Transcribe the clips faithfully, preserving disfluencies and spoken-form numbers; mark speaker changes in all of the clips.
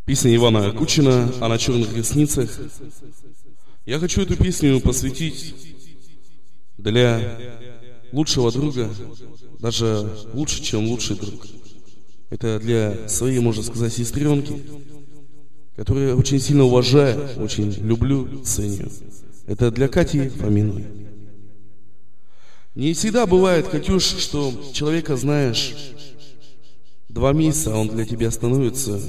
Speaker 1: Песня Ивана Кучина «А на черных ресницах». Я хочу эту песню посвятить для лучшего друга, даже лучше, чем лучший друг. Это для своей, можно сказать, сестренки, которую я очень сильно уважаю, очень люблю, ценю. Это для Кати Фоминой. Не всегда бывает, Катюш, что человека знаешь два месяца, а он для тебя становится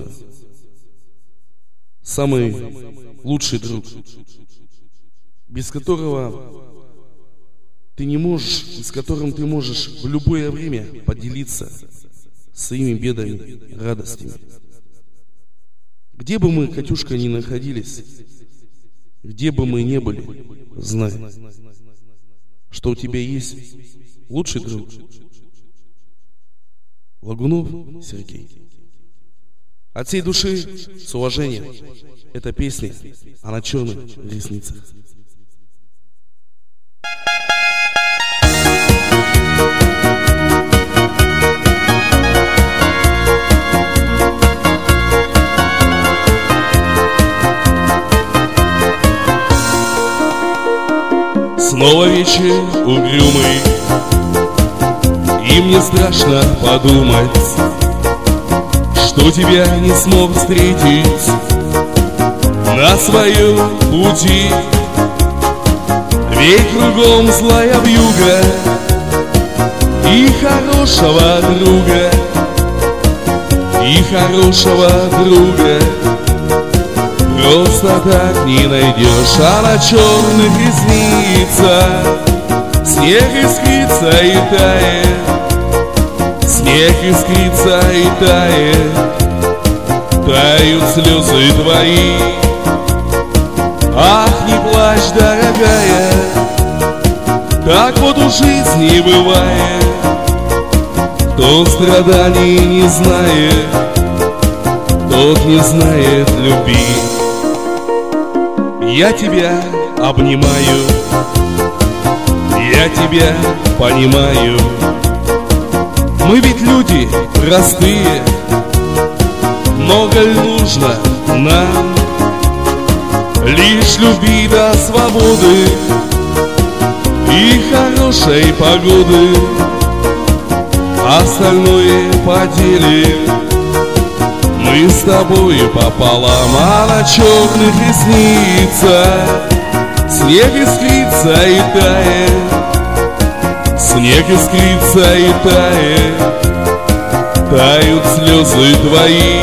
Speaker 1: самый лучший друг, без которого ты не можешь, и с которым ты можешь в любое время поделиться своими бедами, радостями. Где бы мы, Катюшка, ни находились, где бы мы ни были, знай, что у тебя есть лучший друг. Лагунов Сергей. От всей души, с уважением, эта песня «А на черных ресницах». Снова вечер угрюмый, и мне страшно подумать, что тебя не смог встретить на своем пути. Ведь кругом злая вьюга и хорошего друга, и хорошего друга просто так не найдешь. А на черных ресницах снег искрится и тает, снег искрится и тает, тают слезы твои. Ах, не плачь, дорогая, так вот у жизни бывает. Кто страданий не знает, тот не знает любви. Я тебя обнимаю, я тебя понимаю. Мы ведь люди простые, много ли нужно нам? Лишь любви до свободы и хорошей погоды, остальное поделим мы с тобой пополам. А на черных ресницах снег искрится и тает, снег искрится и тает, тают слезы твои.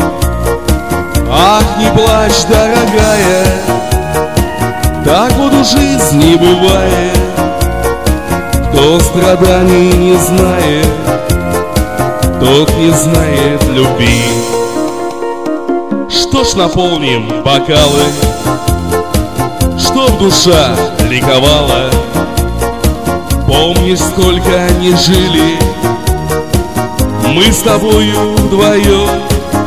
Speaker 1: Ах, не плачь, дорогая, так вот у жизни бывает. Кто страданий не знает, тот не знает любви. Что ж, наполним бокалы, чтоб душа ликовала. Помнишь, сколько не жили мы с тобою вдвоем,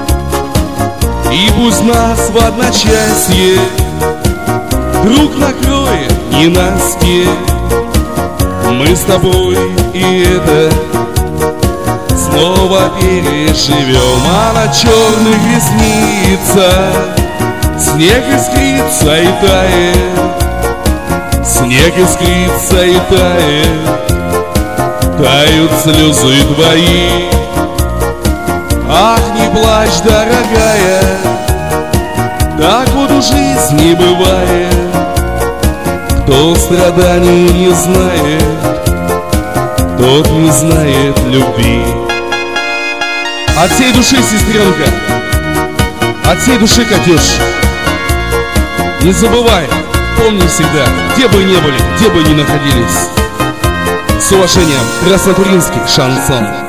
Speaker 1: и пусть нас в одночасье друг накроет ненастье. Мы с тобой и это снова переживем. А на черных ресницах снег искрится и тает, снег искрится и тает, тают слезы твои. Ах, не плачь, дорогая, так вот у жизни бывает. Кто страданий не знает, тот не знает любви. От всей души, сестренка, от всей души, Катюш, не забывай, помни всегда, где бы ни были, где бы ни находились. С уважением, Краснотуринский шансон.